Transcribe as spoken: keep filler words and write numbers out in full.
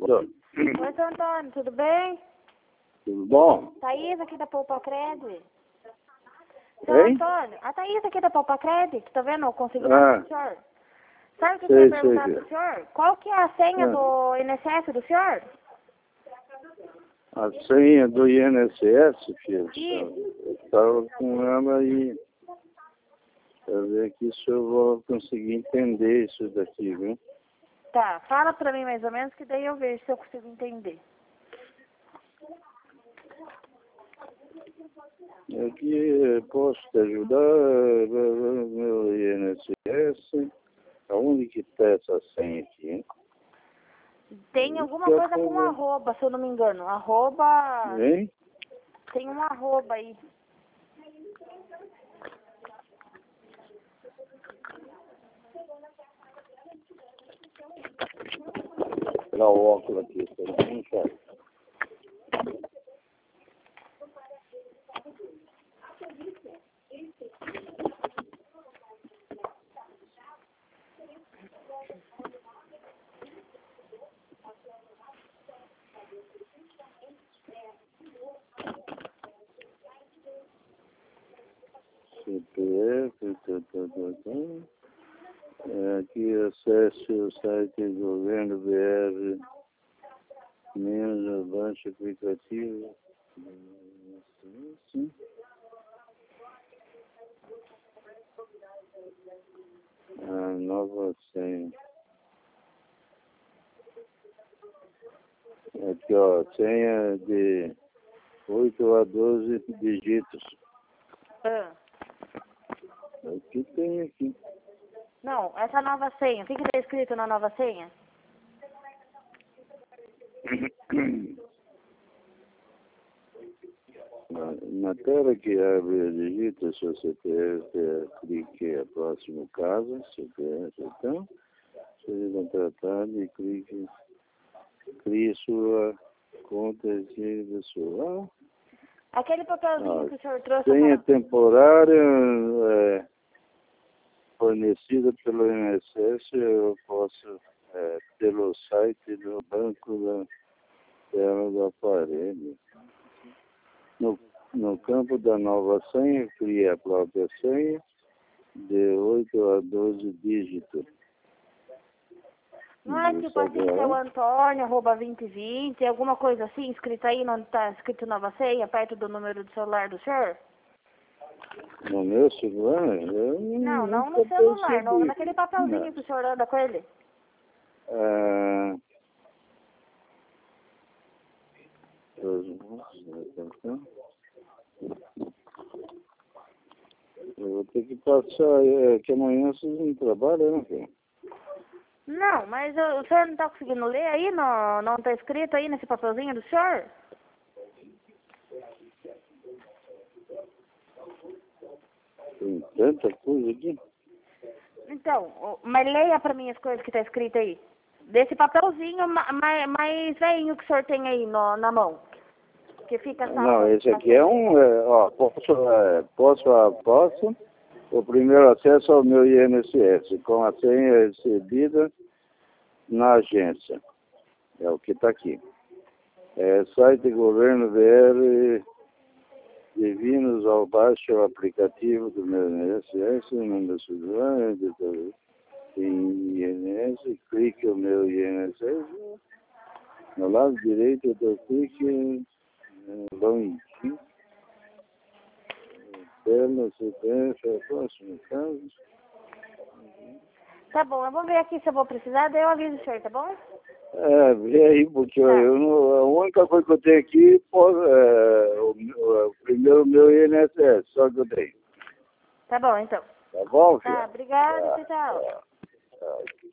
Tô. Oi, seu Antônio, tudo bem? Tudo bom? Thaís aqui da Poupa Credit. Seu Hein? Antônio, a Thaís aqui da Poupa Credit, tá vendo? Eu consigo Ah. dar pro senhor. Sabe o que eu Sei, queria sei, perguntar filho. pro senhor? Qual que é a senha Ah. do I N S S do senhor? A senha do I N S S, filho. Isso. Eu estava com ela aí. Pra ver aqui se eu vou conseguir entender isso daqui, viu? Tá, fala pra mim mais ou menos que daí eu vejo se eu consigo entender. Aqui posso te ajudar, meu I N S S. Aonde que está essa senha aqui, hein? Tem alguma Já coisa com foi. arroba, se eu não me engano. Arroba... Hein? Tem um arroba aí. Vou tirar o óculos aqui, pra não enxergar. C P F, tá, tá, tá, tá. É, aqui acesse o site do governo B R, menos abaixo aplicativo. Sim. A nova senha. Aqui, ó, senha de oito a doze dígitos. Ah. Aqui tem aqui. Não, essa nova senha. O que que tá escrito na nova senha? Na, na tela que abre, digita seu C P F, clique a próximo caso, C P F, então, seja contratado e clique, crie sua conta de sua. Aquele papelzinho Ah, que o senhor trouxe... senha agora- temporária é, fornecida pelo I N S S, eu posso, é, pelo site do banco da tela do aparelho. No, no campo da nova senha, crie a própria senha de oito a doze dígitos. Não é tipo assim, seu Antônio, arroba vinte vinte, alguma coisa assim, escrito aí, não tá escrito nova senha, perto do número do celular do senhor? No meu celular? Eu Não, não nunca no celular, percebi. não, naquele papelzinho Não. que o senhor anda com ele. Ah, eu vou ter que passar, é, que amanhã vocês não trabalham, né, filho? Não, mas o, o senhor não tá conseguindo ler aí? Não, não tá escrito aí nesse papelzinho do senhor? Tem tanta coisa aqui. Então, o- mas leia pra mim as coisas que tá escrito aí. Desse papelzinho ma- mais, mais velhinho que o senhor tem aí no, na mão. Que fica só... Não, esse aqui é um, é, ó, posso, é, posso, ah, posso, o primeiro acesso ao meu I N S S, com a senha recebida na agência. É o que está aqui. É site governo B R, bem-vindos ao baixo o aplicativo do meu I N S S, número celular, em I N S, clique o meu I N S S, no lado direito do clique, longe, tela, C P F, é o próximo caso. Tá bom, eu vou ver aqui se eu vou precisar, daí eu aviso o senhor, tá bom? É, vê aí, porque Tá. eu não, a única coisa que eu tenho aqui pô, é o, o, o primeiro meu I N S S, só que eu tenho. Tá bom, então. Tá bom, filho? Tá, obrigada, Tá, tchau, tchau. tá, tá.